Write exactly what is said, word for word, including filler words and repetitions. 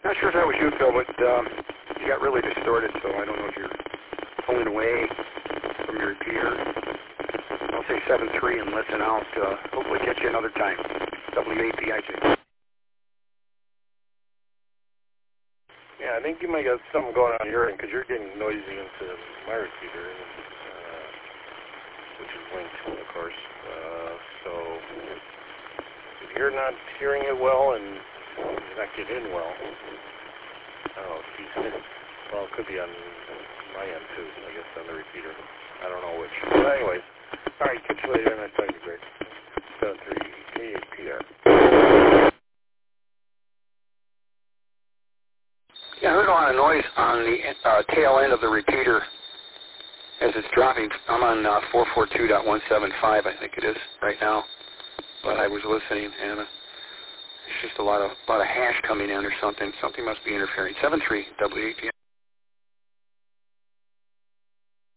Not sure if that was you, Phil, but um, you got really distorted, so I don't know if you're pulling away from your repeater. I'll say seven three and listen out. Uh, hopefully catch you another time. W A P I J. Yeah, I think you might got something going on your end because you're getting noisy into my repeater, uh, which is linked, of course. Uh, so if you're not hearing it well and you're not getting in well, I don't know if he's, well, it could be on my end too, I guess, on the repeater. I don't know which. But anyways, all right, catch you later, and I'll talk to you, Greg. seven three K H P R. Yeah, I heard a lot of noise on the uh, tail end of the repeater as it's dropping. I'm on uh, four forty-two dot one seventy-five, I think it is, right now. But I was listening, and uh, it's just a lot of lot of hash coming in or something. Something must be interfering. seven three W A P I.